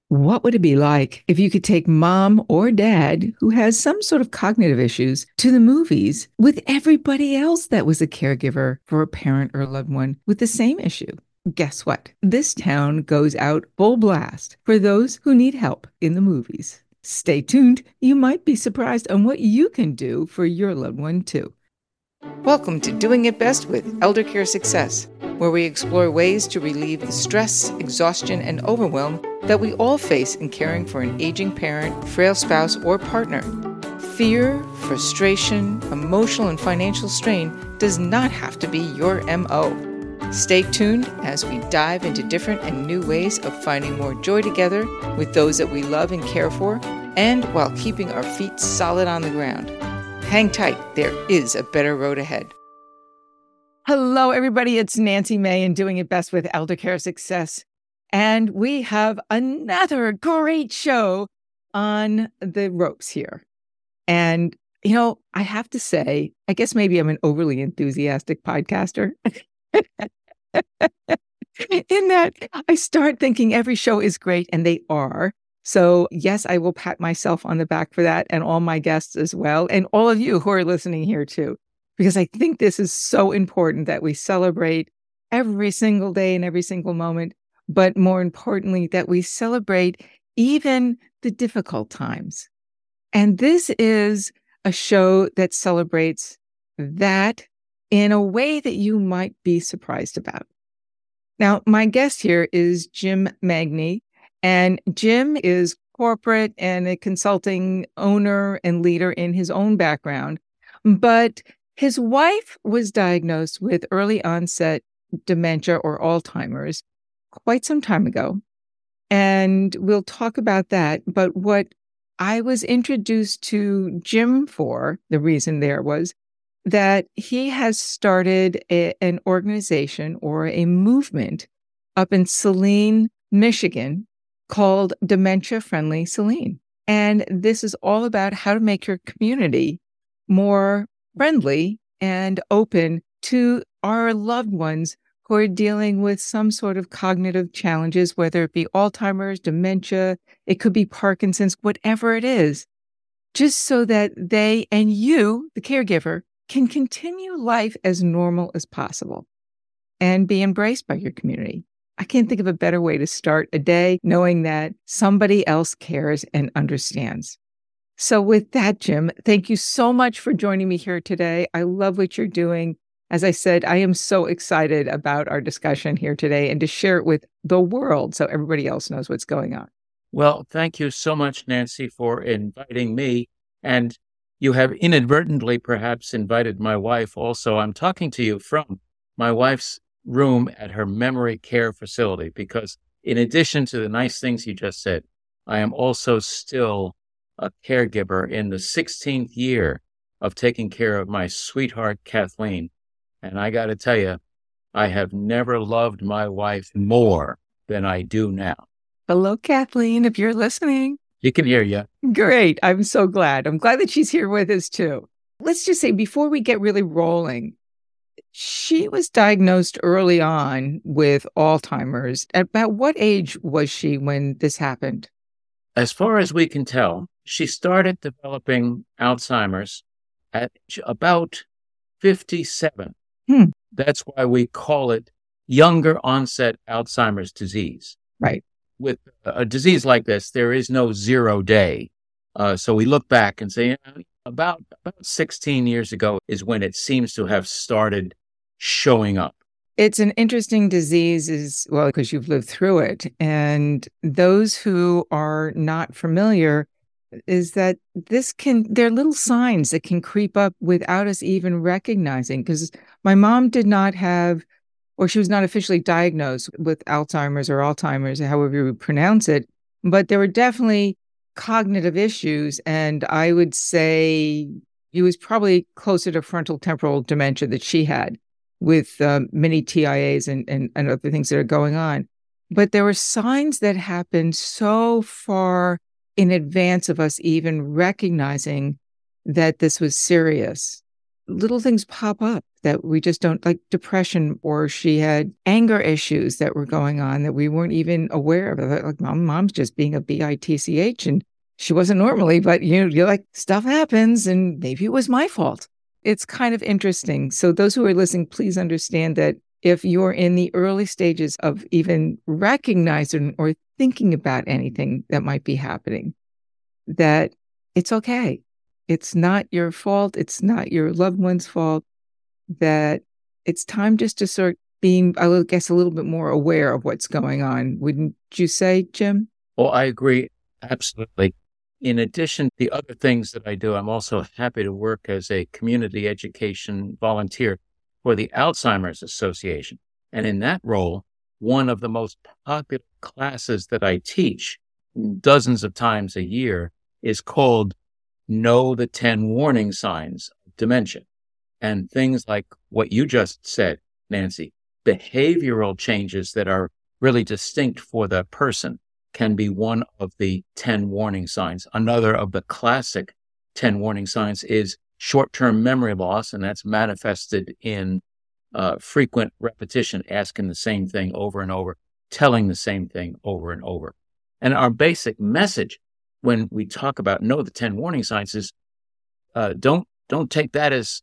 What would it be like if you could take mom or dad who has some sort of cognitive issues to the movies with everybody else that was a caregiver for a parent or a loved one with the same issue? Guess what? This town goes out full blast for those who need help in the movies. Stay tuned. You might be surprised on what you can do for your loved one, too. Welcome to Doing It Best with Elder Care Success, where we explore ways to relieve the stress, exhaustion, and overwhelm that we all face in caring for an aging parent, frail spouse, or partner. Fear, frustration, emotional and financial strain does not have to be your MO. Stay tuned as we dive into different and new ways of finding more joy together with those that we love and care for, and while keeping our feet solid on the ground. Hang tight, there is a better road ahead. Hello, everybody. It's Nancy May and Doing It Best with Elder Care Success. And we have another great show on the ropes here. And, I have to say, I guess maybe I'm an overly enthusiastic podcaster. In that I start thinking every show is great, and they are. So yes, I will pat myself on the back for that, and all my guests as well, and all of you who are listening here too, because I think this is so important that we celebrate every single day and every single moment, but more importantly, that we celebrate even the difficult times. And this is a show that celebrates that in a way that you might be surprised about. Now, my guest here is Jim Magny, and Jim is corporate and a consulting owner and leader in his own background. But his wife was diagnosed with early onset dementia or Alzheimer's quite some time ago. And we'll talk about that. But what I was introduced to Jim for, the reason there was that he has started an organization or a movement up in Saline, Michigan, called Dementia Friendly Saline. And this is all about how to make your community more friendly and open to our loved ones who are dealing with some sort of cognitive challenges, whether it be Alzheimer's, dementia, it could be Parkinson's, whatever it is, just so that they and you, the caregiver, can continue life as normal as possible and be embraced by your community. I can't think of a better way to start a day knowing that somebody else cares and understands. So with that, Jim, thank you so much for joining me here today. I love what you're doing. As I said, I am so excited about our discussion here today and to share it with the world so everybody else knows what's going on. Well, thank you so much, Nancy, for inviting me. And you have inadvertently perhaps invited my wife also. I'm talking to you from my wife's room at her memory care facility, because in addition to the nice things you just said, I am also still a caregiver in the 16th year of taking care of my sweetheart, Kathleen. And I got to tell you, I have never loved my wife more than I do now. Hello, Kathleen, if you're listening. She can hear you. Great. I'm so glad. I'm glad that she's here with us too. Let's just say before we get really rolling, she was diagnosed early on with Alzheimer's. At about what age was she when this happened? As far as we can tell, she started developing Alzheimer's at about 57. That's why we call it younger onset Alzheimer's disease. Right. With a disease like this, there is no 0 day. So we look back and say, about 16 years ago is when it seems to have started showing up. It's an interesting disease because you've lived through it. And those who are not familiar is that there are little signs that can creep up without us even recognizing. Because my mom did not have, or she was not officially diagnosed with Alzheimer's, however you would pronounce it, but there were definitely cognitive issues. And I would say it was probably closer to frontal temporal dementia that she had with many TIAs and other things that are going on. But there were signs that happened so far in advance of us even recognizing that this was serious. Little things pop up that we just don't, like depression, or she had anger issues that were going on that we weren't even aware of. Like, mom's just being a bitch, and she wasn't normally, but you're like, stuff happens and maybe it was my fault. It's kind of interesting. So those who are listening, please understand that if you're in the early stages of even recognizing or thinking about anything that might be happening, that it's okay. It's not your fault. It's not your loved one's fault. That it's time just to start being, I guess, a little bit more aware of what's going on. Wouldn't you say, Jim? Well, I agree. Absolutely. In addition to the other things that I do, I'm also happy to work as a community education volunteer for the Alzheimer's Association. And in that role, one of the most popular classes that I teach dozens of times a year is called Know the 10 Warning Signs of Dementia. And things like what you just said, Nancy, behavioral changes that are really distinct for the person can be one of the 10 warning signs. Another of the classic 10 warning signs is short-term memory loss, and that's manifested in frequent repetition, asking the same thing over and over, telling the same thing over and over. And our basic message when we talk about know the 10 warning signs is don't take that as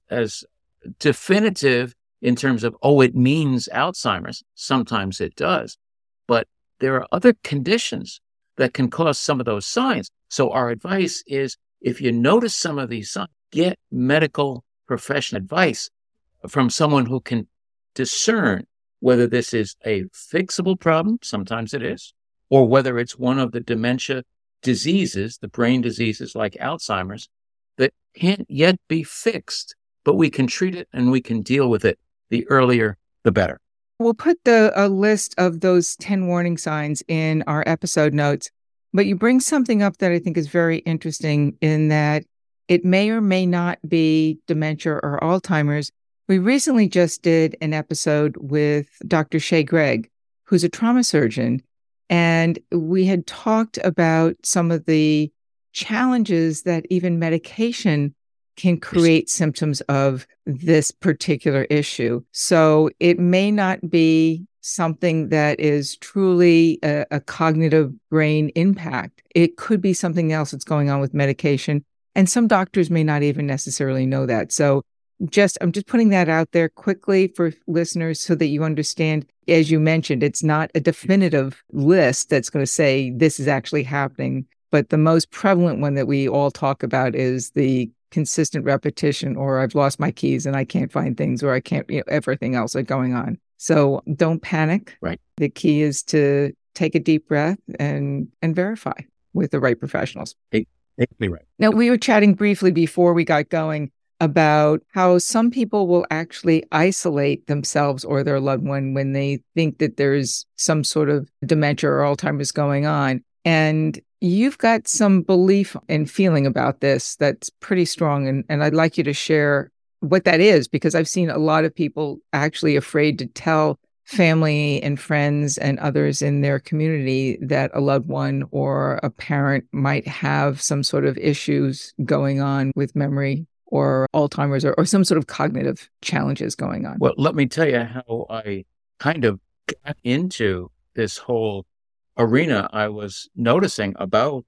definitive in terms of, it means Alzheimer's. Sometimes it does. But there are other conditions that can cause some of those signs. So our advice is, if you notice some of these signs, get medical professional advice from someone who can discern whether this is a fixable problem, sometimes it is, or whether it's one of the dementia diseases, the brain diseases like Alzheimer's, that can't yet be fixed, but we can treat it and we can deal with it. The earlier, the better. We'll put a list of those 10 warning signs in our episode notes, but you bring something up that I think is very interesting in that it may or may not be dementia or Alzheimer's. We recently just did an episode with Dr. Shay Gregg, who's a trauma surgeon, and we had talked about some of the challenges that even medication can create symptoms of this particular issue. So it may not be something that is truly a cognitive brain impact. It could be something else that's going on with medication. And some doctors may not even necessarily know that. So I'm just putting that out there quickly for listeners so that you understand, as you mentioned, it's not a definitive list that's going to say this is actually happening. But the most prevalent one that we all talk about is the consistent repetition, or I've lost my keys and I can't find things, or I can't, everything else is going on. So don't panic. Right. The key is to take a deep breath and verify with the right professionals. Exactly right. Now, we were chatting briefly before we got going about how some people will actually isolate themselves or their loved one when they think that there's some sort of dementia or Alzheimer's going on. And you've got some belief and feeling about this that's pretty strong. And I'd like you to share what that is, because I've seen a lot of people actually afraid to tell family and friends and others in their community that a loved one or a parent might have some sort of issues going on with memory or Alzheimer's or some sort of cognitive challenges going on. Well, let me tell you how I kind of got into this whole arena. I was noticing about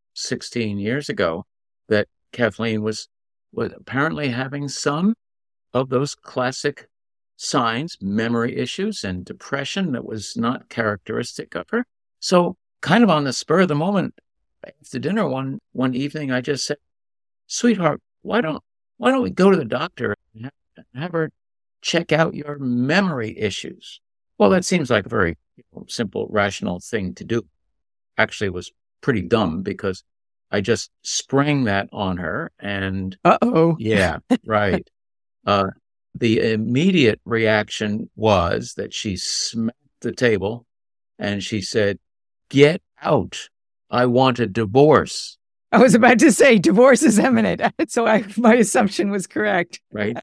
16 years ago that Kathleen was apparently having some of those classic signs, memory issues and depression that was not characteristic of her. So kind of on the spur of the moment after dinner one evening, I just said, "Sweetheart, why don't we go to the doctor and have her check out your memory issues?" Well, that seems like a very simple, rational thing to do. Actually, it was pretty dumb because I just sprang that on her and... Uh-oh. Yeah, right. The immediate reaction was that she smacked the table and she said, "Get out. I want a divorce." I was about to say divorce is imminent. So my assumption was correct. Right.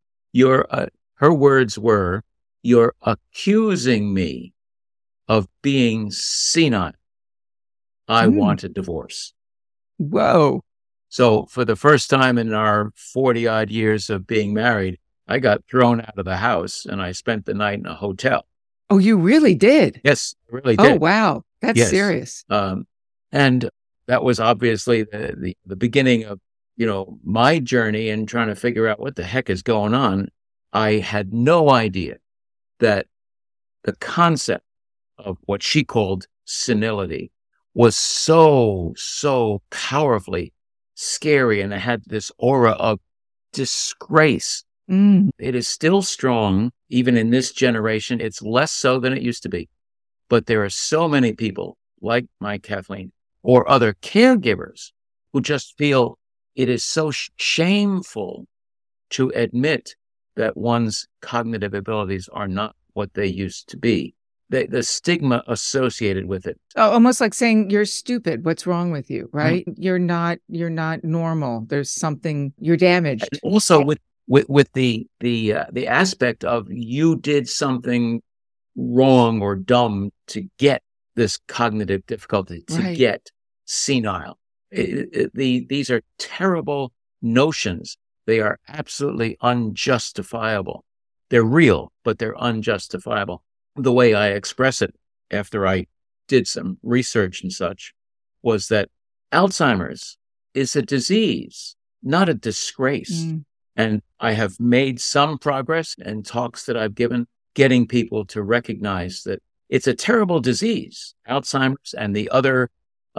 Her words were, "You're accusing me of being senile. I want a divorce." Whoa. So for the first time in our 40 odd years of being married, I got thrown out of the house and I spent the night in a hotel. Oh, you really did? Yes, I really Oh, did. wow. That's Yes. serious. And that was obviously the beginning of, my journey in trying to figure out what the heck is going on. I had no idea that the concept of what she called senility was so powerfully scary. And it had this aura of disgrace. It is still strong, even in this generation. It's less so than it used to be. But there are so many people like my Kathleen or other caregivers who just feel it is so shameful to admit that one's cognitive abilities are not what they used to be. The stigma associated with it. Oh, almost like saying you're stupid. What's wrong with you, right? You're not normal. There's something, you're damaged. And also with the aspect of you did something wrong or dumb to get this cognitive difficulty, to get senile. These are terrible notions. They are absolutely unjustifiable. They're real, but they're unjustifiable. The way I express it after I did some research and such was that Alzheimer's is a disease, not a disgrace. And I have made some progress in talks that I've given, getting people to recognize that it's a terrible disease. Alzheimer's and the other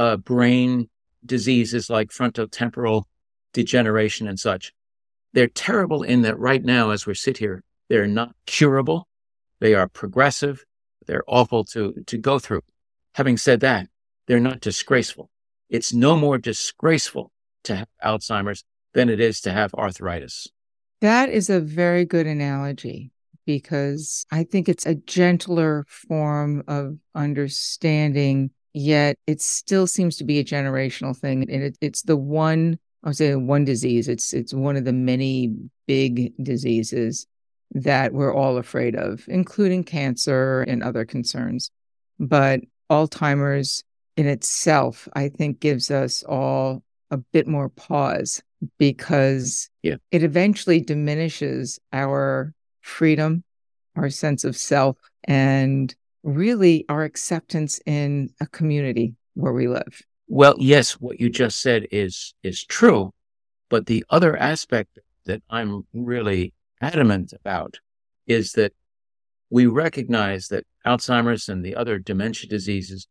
brain diseases like frontotemporal degeneration and such. They're terrible in that right now, as we sit here, they're not curable. They are progressive. They're awful to go through. Having said that, they're not disgraceful. It's no more disgraceful to have Alzheimer's than it is to have arthritis. That is a very good analogy, because I think it's a gentler form of understanding, yet it still seems to be a generational thing. And it's the one, I would say one disease. It's one of the many big diseases that we're all afraid of, including cancer and other concerns. But Alzheimer's in itself, I think, gives us all a bit more pause, because it eventually diminishes our freedom, our sense of self, and really our acceptance in a community where we live. Well, yes, what you just said is true. But the other aspect that I'm really adamant about is that we recognize that Alzheimer's and the other dementia diseases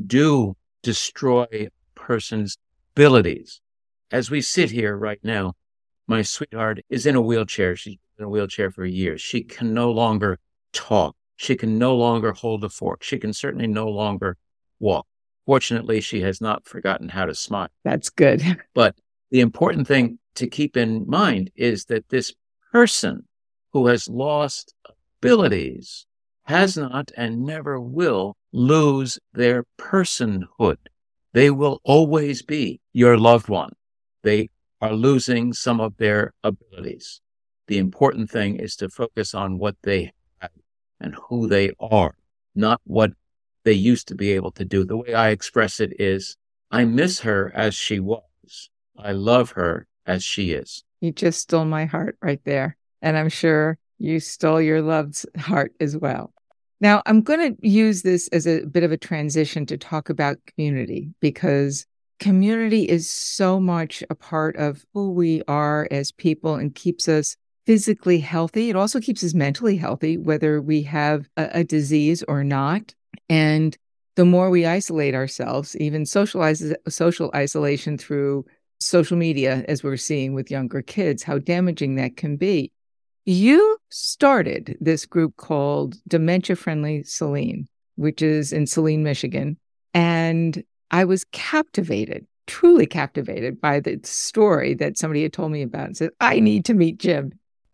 do destroy a person's abilities. As we sit here right now, my sweetheart is in a wheelchair. She's been in a wheelchair for years. She can no longer talk. She can no longer hold a fork. She can certainly no longer walk. Fortunately, she has not forgotten how to smile. That's good. But the important thing to keep in mind is that this person who has lost abilities has not and never will lose their personhood. They will always be your loved one. They are losing some of their abilities. The important thing is to focus on what they have and who they are, not what they used to be able to do. The way I express it is, I miss her as she was. I love her as she is. You just stole my heart right there. And I'm sure you stole your love's heart as well. Now, I'm going to use this as a bit of a transition to talk about community, because community is so much a part of who we are as people and keeps us physically healthy. It also keeps us mentally healthy, whether we have a disease or not. And the more we isolate ourselves, even social isolation through social media, as we're seeing with younger kids, how damaging that can be. You started this group called Dementia Friendly Saline, which is in Saline, Michigan. And I was captivated, truly captivated by the story that somebody had told me about and said, I need to meet Jim.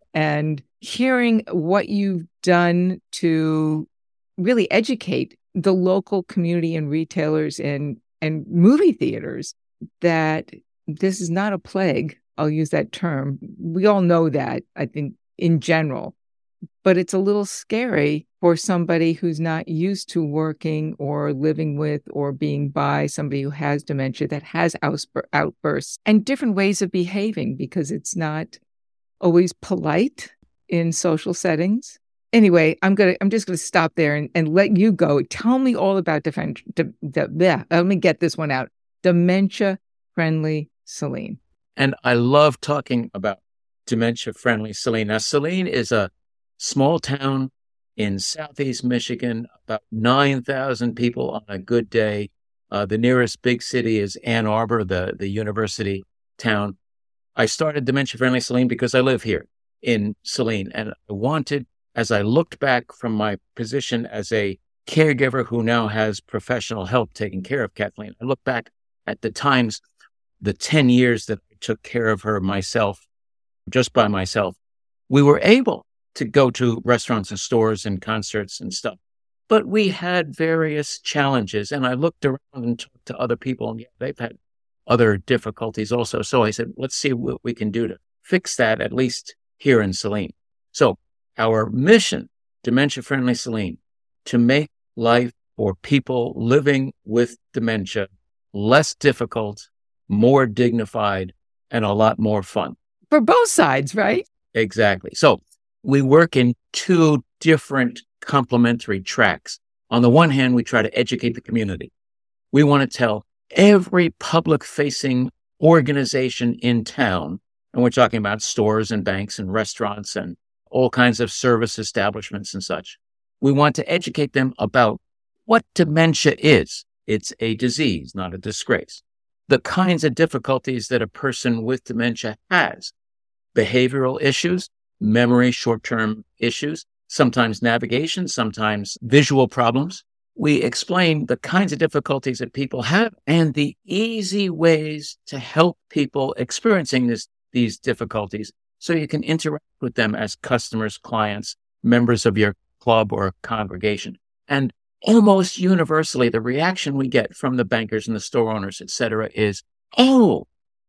And hearing what you've done to really educate the local community and retailers and movie theaters that this is not a plague. I'll use that term. We all know that, I think, in general, but it's a little scary for somebody who's not used to working or living with or being by somebody who has dementia, that has outbursts and different ways of behaving, because it's not always polite. in social settings. Anyway, I'm just gonna stop there and let you go. Tell me all about let me get this one out. Dementia-friendly Saline. And I love talking about dementia-friendly Saline. Now, Saline is a small town in Southeast Michigan, about 9,000 people on a good day. The nearest big city is Ann Arbor, the university town. I started Dementia-Friendly Saline because I live here in Saline. And I wanted, as I looked back from my position as a caregiver who now has professional help taking care of Kathleen, I look back at the times, the 10 years that I took care of her myself, just by myself. We were able to go to restaurants and stores and concerts and stuff. But we had various challenges. And I looked around and talked to other people, and they've had other difficulties also. So I said, let's see what we can do to fix that, at least here in Saline. So our mission, Dementia-Friendly Saline, to make life for people living with dementia less difficult, more dignified, and a lot more fun. For both sides, right? Exactly. So we work in two different complementary tracks. On the one hand, we try to educate the community. We want to tell every public-facing organization in town, and we're talking about stores and banks and restaurants and all kinds of service establishments and such. We want to educate them about what dementia is. It's a disease, not a disgrace. The kinds of difficulties that a person with dementia has: behavioral issues, memory, short-term issues, sometimes navigation, sometimes visual problems. We explain the kinds of difficulties that people have and the easy ways to help people experiencing these difficulties so you can interact with them as customers, clients, members of your club or congregation. And almost universally, the reaction we get from the bankers and the store owners, et cetera, is, oh,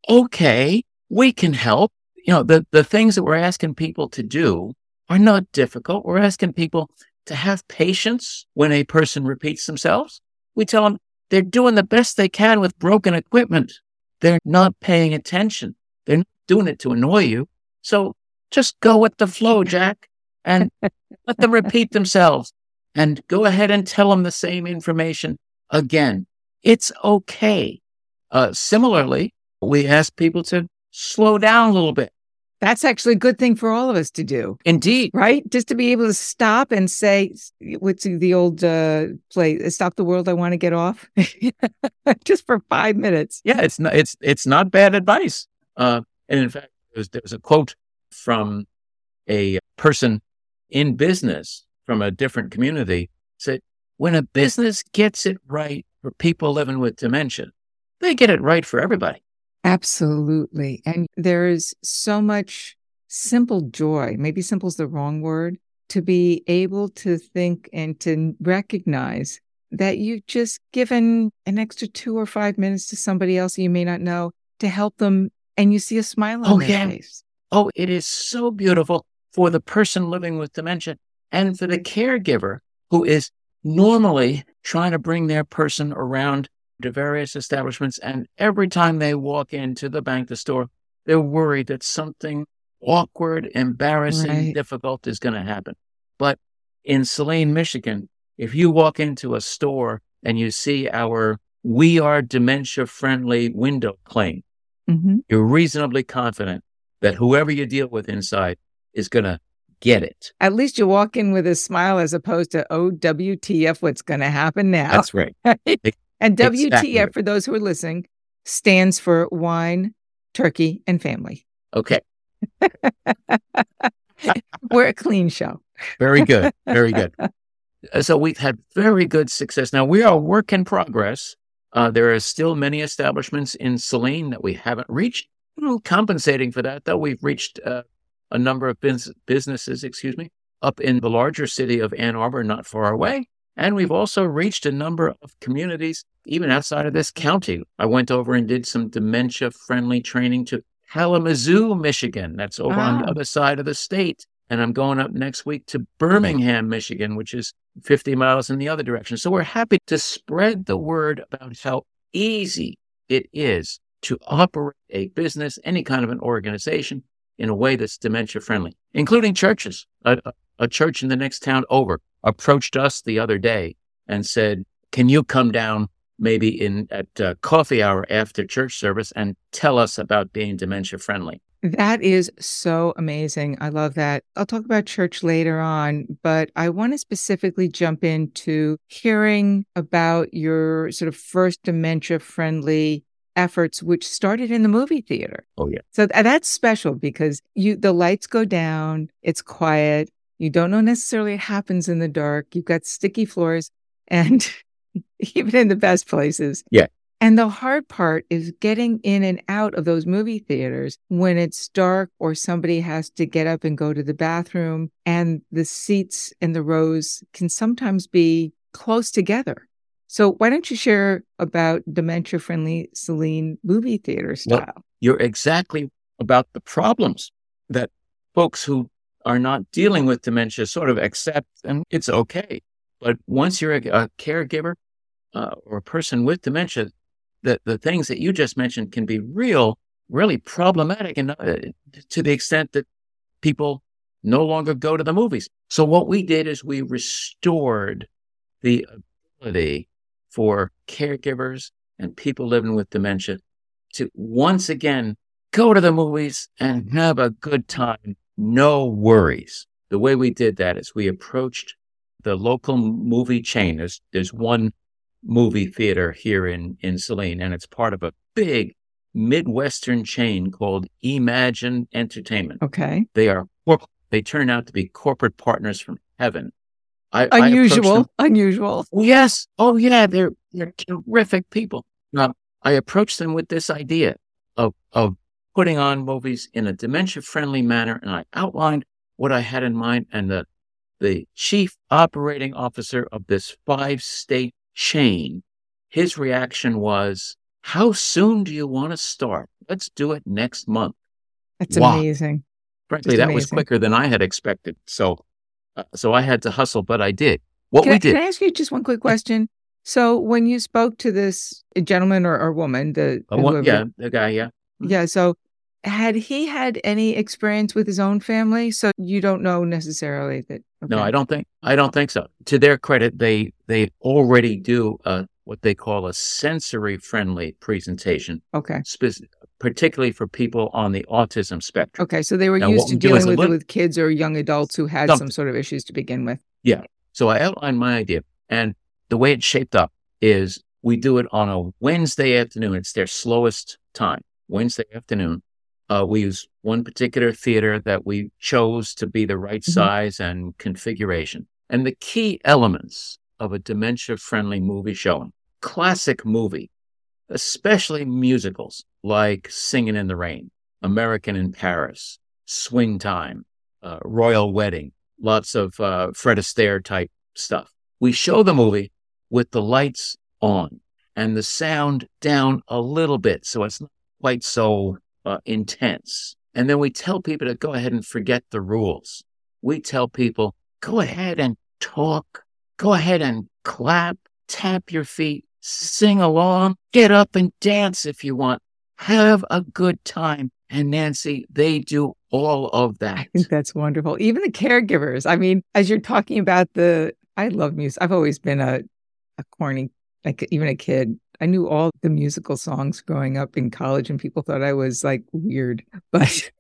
okay, we can help. You know, the things that we're asking people to do are not difficult. We're asking people to have patience when a person repeats themselves. We tell them they're doing the best they can with broken equipment. They're not paying attention. They're not doing it to annoy you. So just go with the flow, Jack, and let them repeat themselves. And go ahead and tell them the same information again. It's okay. Similarly, we ask people to slow down a little bit. That's actually a good thing for all of us to do. Indeed. Right? Just to be able to stop and say, what's the old play, Stop the World, I Want to Get Off? Just for 5 minutes. Yeah, it's not bad advice. And in fact, there's a quote from a person in business from a different community said, when a business gets it right for people living with dementia, they get it right for everybody. Absolutely. And there is so much simple joy, maybe simple is the wrong word, to be able to think and to recognize that you've just given an extra 2 or 5 minutes to somebody else you may not know to help them, and you see a smile on their face. Oh, it is so beautiful for the person living with dementia and for the caregiver who is normally trying to bring their person around to various establishments. And every time they walk into the bank, the store, they're worried that something awkward, embarrassing, difficult is going to happen. But in Saline, Michigan, if you walk into a store and you see our "We Are Dementia Friendly" window claim, you're reasonably confident that whoever you deal with inside is going to get it. At least you walk in with a smile as opposed to, oh, WTF, what's going to happen now? That's right. And WTF, exactly. For those who are listening, stands for wine, turkey, and family. Okay. We're a clean show. Very good. Very good. So we've had very good success. Now, we are a work in progress. There are still many establishments in Saline that we haven't reached. Compensating for that, though, we've reached a number of businesses, up in the larger city of Ann Arbor, not far away. And we've also reached a number of communities, even outside of this county. I went over and did some dementia-friendly training to Kalamazoo, Michigan. That's over on the other side of the state. And I'm going up next week to Birmingham, Michigan, which is 50 miles in the other direction. So we're happy to spread the word about how easy it is to operate a business, any kind of an organization, in a way that's dementia friendly, including churches. A church in the next town over approached us the other day and said, can you come down maybe at coffee hour after church service and tell us about being dementia friendly? That is so amazing. I love that. I'll talk about church later on, but I want to specifically jump into hearing about your sort of first dementia-friendly efforts, which started in the movie theater. Oh, yeah. So that's special because the lights go down, it's quiet, you don't know necessarily what happens in the dark, you've got sticky floors, and even in the best places. Yeah. And the hard part is getting in and out of those movie theaters when it's dark or somebody has to get up and go to the bathroom, and the seats and the rows can sometimes be close together. So why don't you share about dementia-friendly Celine movie theater style? Well, you're exactly about the problems that folks who are not dealing with dementia sort of accept, and it's okay. But once you're a caregiver or a person with dementia, the things that you just mentioned can be really problematic, and to the extent that people no longer go to the movies. So what we did is we restored the ability for caregivers and people living with dementia to once again go to the movies and have a good time, no worries. The way we did that is we approached the local movie chain. There's one movie theater here in Saline, and it's part of a big Midwestern chain called Imagine Entertainment. Okay. They turn out to be corporate partners from heaven. Unusual. Yes. Oh, yeah. They're terrific people. Now, I approached them with this idea of putting on movies in a dementia-friendly manner, and I outlined what I had in mind, and the chief operating officer of this 5-state chain, his reaction was, how soon do you want to start? Let's do it next month. That's amazing. Frankly, that was quicker than I had expected. So I had to hustle, but I did. Can I ask you just one quick question? So when you spoke to this gentleman or woman, the guy, yeah. Yeah. So had he had any experience with his own family? So you don't know necessarily that. Okay. No, I don't think so. To their credit, they already do what they call a sensory friendly presentation. Okay. Particularly for people on the autism spectrum. Okay. So they were used to dealing with kids or young adults who had some sort of issues to begin with. Yeah. So I outlined my idea, and the way it's shaped up is we do it on a Wednesday afternoon. It's their slowest time, Wednesday afternoon. We use one particular theater that we chose to be the right size and configuration. And the key elements of a dementia-friendly movie showing, classic movie, especially musicals like Singing in the Rain, American in Paris, Swing Time, Royal Wedding, lots of Fred Astaire type stuff. We show the movie with the lights on and the sound down a little bit, so it's not quite so intense. And then we tell people to go ahead and forget the rules. We tell people, go ahead and talk, go ahead and clap, tap your feet, sing along, get up and dance if you want. Have a good time. And Nancy, they do all of that. I think that's wonderful. Even the caregivers. I mean, as you're talking about I love music. I've always been a corny, like even a kid. I knew all the musical songs growing up in college, and people thought I was like weird. But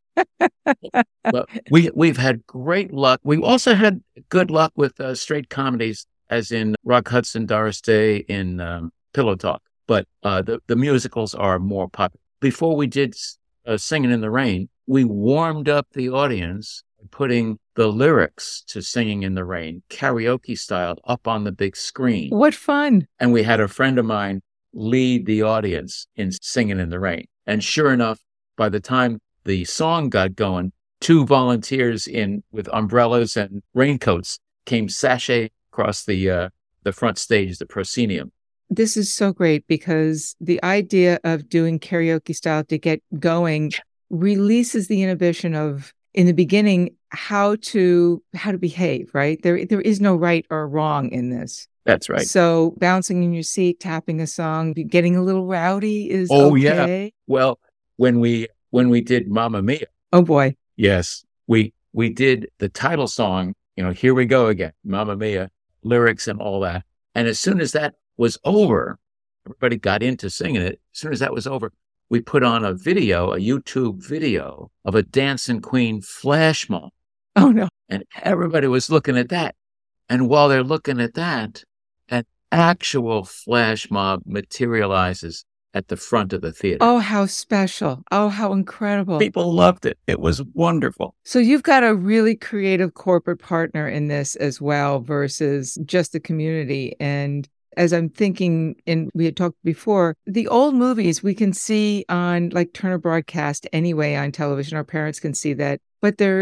well, we've had great luck. We also had good luck with straight comedies, as in Rock Hudson, Doris Day, in Pillow Talk. But the musicals are more popular. Before we did Singing in the Rain, we warmed up the audience by putting the lyrics to Singing in the Rain, karaoke style, up on the big screen. What fun. And we had a friend of mine lead the audience in Singing in the Rain. And sure enough, by the time the song got going, 2 volunteers with umbrellas and raincoats came sashaying across the front stage, the proscenium. This is so great because the idea of doing karaoke style to get going releases the inhibition of, in the beginning, how to behave, right? There is no right or wrong in this. That's right. So bouncing in your seat, tapping a song, getting a little rowdy is okay. Yeah. Well, when we did Mamma Mia. Oh boy. Yes. We did the title song, Here We Go Again, Mamma Mia, lyrics and all that. And as soon as that was over, everybody got into singing it. As soon as that was over, we put on a YouTube video of a Dancing Queen flash mob. Oh, no. And everybody was looking at that. And while they're looking at that, an actual flash mob materializes at the front of the theater. Oh, how special. Oh, how incredible. People loved it. It was wonderful. So you've got a really creative corporate partner in this as well versus just the community. And as I'm thinking, and we had talked before, the old movies we can see on like Turner Broadcast anyway on television. Our parents can see that. But there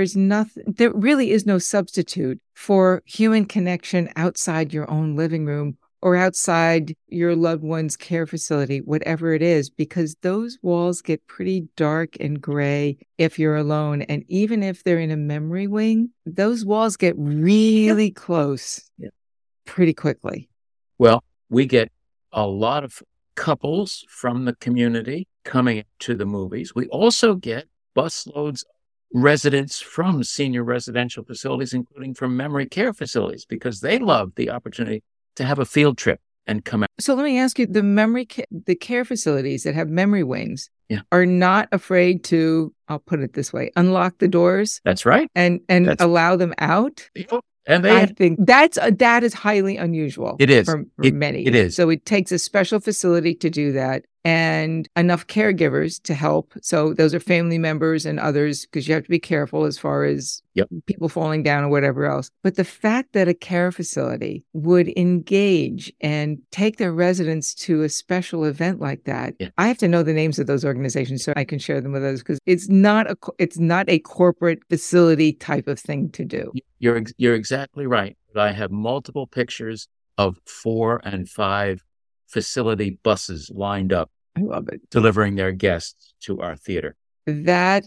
really is no substitute for human connection outside your own living room or outside your loved one's care facility, whatever it is, because those walls get pretty dark and gray if you're alone. And even if they're in a memory wing, those walls get really close pretty quickly. Well, we get a lot of couples from the community coming to the movies. We also get busloads of residents from senior residential facilities, including from memory care facilities, because they love the opportunity to have a field trip and come out. So let me ask you, the care facilities that have memory wings are not afraid to, I'll put it this way, unlock the doors. That's right. And allow them out. And I think that is highly unusual. It is. For many. It is. So it takes a special facility to do that and enough caregivers to help. So those are family members and others, because you have to be careful as far as people falling down or whatever else. But the fact that a care facility would engage and take their residents to a special event like that, I have to know the names of those organizations so I can share them with others, because it's not a corporate facility type of thing to do. You're exactly right. I have multiple pictures of 4 and 5 facility buses lined up. I love it. Delivering their guests to our theater. That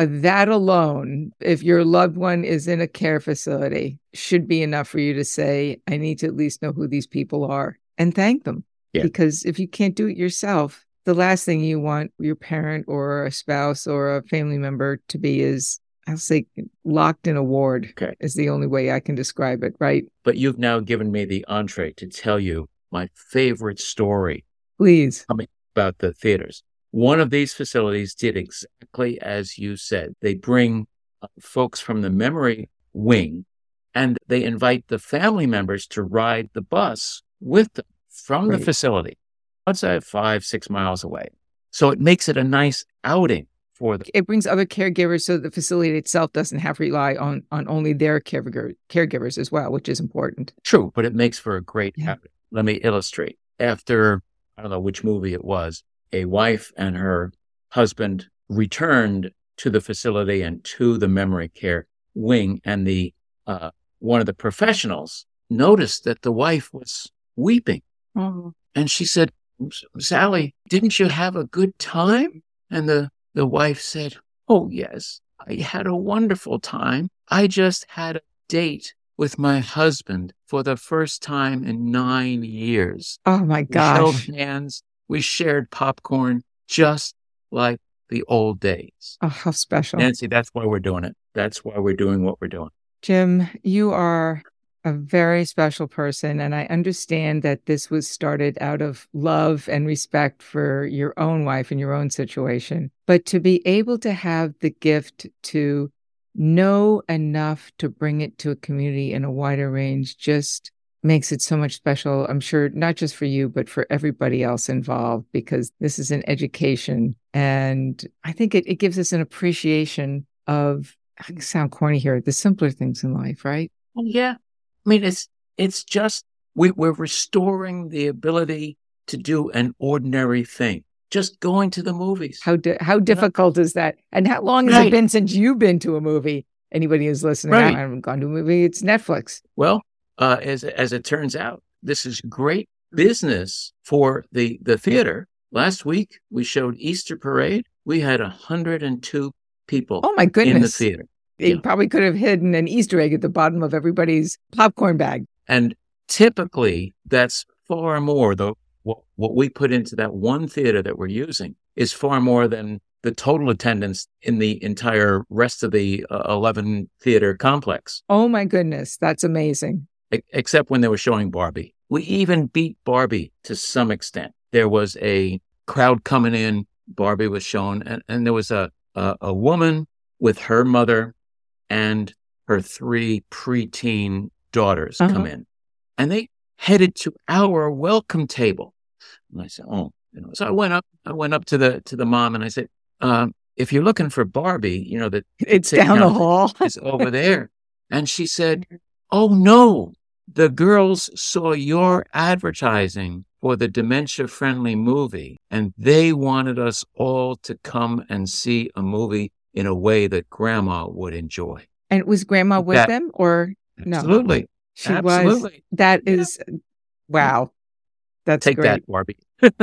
alone, if your loved one is in a care facility, should be enough for you to say, I need to at least know who these people are and thank them. Yeah. Because if you can't do it yourself, the last thing you want your parent or a spouse or a family member to be is, I'll say, locked in a ward. Okay. Is the only way I can describe it, right? But you've now given me the entree to tell you my favorite story. Please. About the theaters. One of these facilities did exactly as you said. They bring folks from the memory wing and they invite the family members to ride the bus with them from the facility. Let's say 5-6 miles away. So it makes it a nice outing for them. It brings other caregivers so the facility itself doesn't have to rely on only their caregivers as well, which is important. True, but it makes for a great outing. Let me illustrate. After, I don't know which movie it was, a wife and her husband returned to the facility and to the memory care wing, and the one of the professionals noticed that the wife was weeping. Oh. And she said, Sally, didn't you have a good time? And the wife said, oh, yes, I had a wonderful time. I just had a date with my husband for the first time in 9 years. Oh, my gosh. We held hands. We shared popcorn just like the old days. Oh, how special. Nancy, that's why we're doing it. That's why we're doing what we're doing. Jim, you are a very special person, and I understand that this was started out of love and respect for your own wife and your own situation. But to be able to have the gift to know enough to bring it to a community in a wider range just makes it so much special. I'm sure not just for you, but for everybody else involved, because this is an education. And I think it gives us an appreciation of, I sound corny here, the simpler things in life, right? Well, yeah. I mean, it's just, we're restoring the ability to do an ordinary thing. Just going to the movies. How difficult is that? And how long has it been since you've been to a movie? Anybody who's listening, I haven't gone to a movie. It's Netflix. Well, as it turns out, this is great business for the theater. Last week, we showed Easter Parade. We had 102 people. Oh, my goodness. In the theater. They probably could have hidden an Easter egg at the bottom of everybody's popcorn bag. And typically, that's far more, though. What we put into that one theater that we're using is far more than the total attendance in the entire rest of the 11 theater complex. Oh my goodness, that's amazing. Except when they were showing Barbie. We even beat Barbie to some extent. There was a crowd coming in, Barbie was shown, and there was a woman with her mother and her 3 preteen daughters come in. And they headed to our welcome table. And I said, oh, so I went up to the mom and I said, if you're looking for Barbie, it's down the hall. It's over there. And she said, oh no, the girls saw your advertising for the dementia-friendly movie, and they wanted us all to come and see a movie in a way that Grandma would enjoy. And was Grandma with them or no? Absolutely. She was. That is, wow. That's Take great. That, Barbie.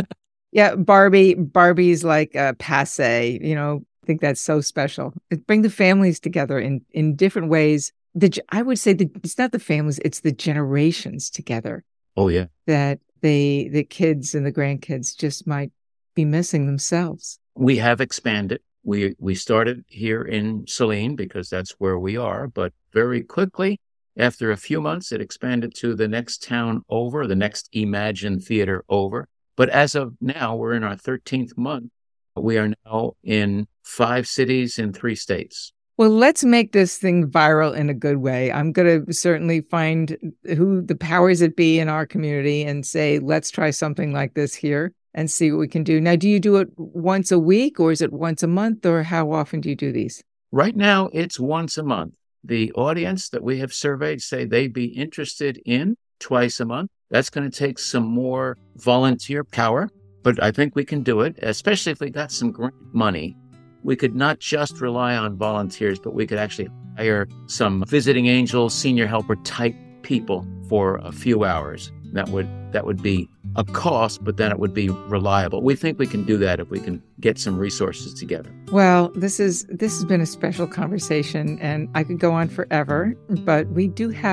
Yeah, Barbie's like passe. I think that's so special. Bring the families together in different ways. I would say that it's not the families, it's the generations together. Oh, yeah. That the kids and the grandkids just might be missing themselves. We have expanded. We started here in Saline because that's where we are, but very quickly, after a few months, it expanded to the next town over, the next Imagine Theater over. But as of now, we're in our 13th month. We are now in 5 cities in 3 states. Well, let's make this thing viral in a good way. I'm going to certainly find who the powers that be in our community and say, let's try something like this here and see what we can do. Now, do you do it once a week or is it once a month or how often do you do these? Right now, it's once a month. The audience that we have surveyed say they'd be interested in twice a month. That's going to take some more volunteer power, but I think we can do it, especially if we got some grant money. We could not just rely on volunteers, but we could actually hire some visiting angels, senior helper type people for a few hours. That would be a cost, but then it would be reliable. We think we can do that if we can get some resources together. Well, this has been a special conversation, and I could go on forever, but we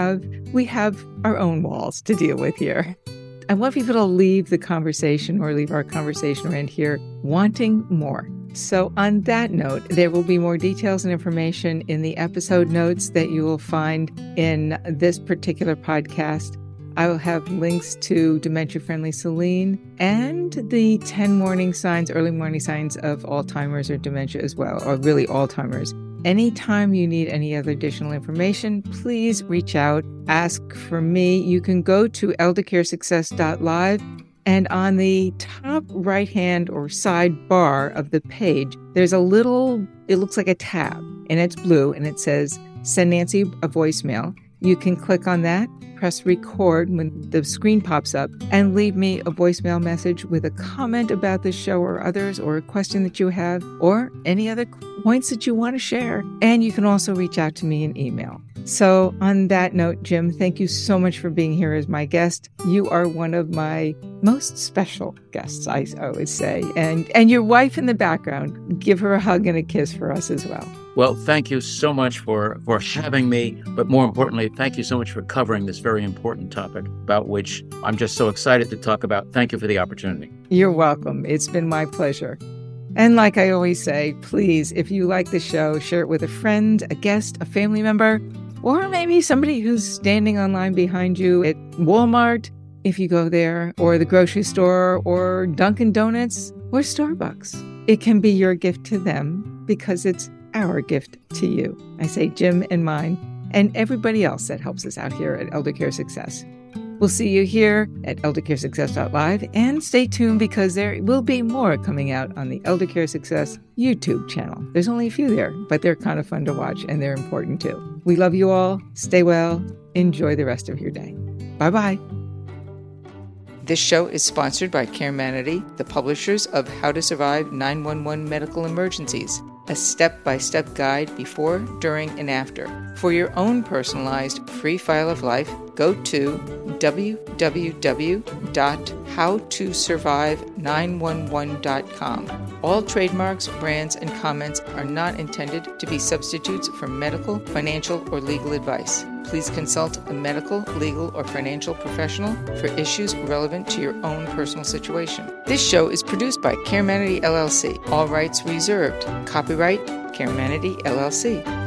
have our own walls to deal with here. I want people to leave the conversation or leave our conversation right here wanting more. So on that note, there will be more details and information in the episode notes that you will find in this particular podcast. I will have links to Dementia Friendly Saline and the 10 early morning signs of Alzheimer's or dementia as well, or really Alzheimer's. Anytime you need any other additional information, please reach out, ask for me. You can go to eldercaresuccess.live, and on the top right-hand or sidebar of the page, there's it looks like a tab, and it's blue, and it says, Send Nancy a voicemail. You can click on that, press record when the screen pops up, and leave me a voicemail message with a comment about this show or others, or a question that you have, or any other points that you want to share. And you can also reach out to me in email. So on that note, Jim, thank you so much for being here as my guest. You are one of my most special guests, I always say. And your wife in the background, give her a hug and a kiss for us as well. Well, thank you so much for having me. But more importantly, thank you so much for covering this very important topic about which I'm just so excited to talk about. Thank you for the opportunity. You're welcome. It's been my pleasure. And like I always say, please, if you like the show, share it with a friend, a guest, a family member, or maybe somebody who's standing online behind you at Walmart, if you go there, or the grocery store, or Dunkin' Donuts, or Starbucks. It can be your gift to them because it's our gift to you. I say Jim and mine, and everybody else that helps us out here at Elder Care Success. We'll see you here at eldercaresuccess.live, and stay tuned because there will be more coming out on the Elder Care Success YouTube channel. There's only a few there, but they're kind of fun to watch and they're important too. We love you all. Stay well. Enjoy the rest of your day. Bye-bye. This show is sponsored by CareManity, the publishers of How to Survive 911 Medical Emergencies, a step-by-step guide before, during, and after. For your own personalized free file of life, go to www.fail.life. howtosurvive911.com. All trademarks, brands, and comments are not intended to be substitutes for medical, financial, or legal advice. Please consult a medical, legal, or financial professional for issues relevant to your own personal situation. This show is produced by Caremanity LLC. All rights reserved. Copyright Caremanity LLC.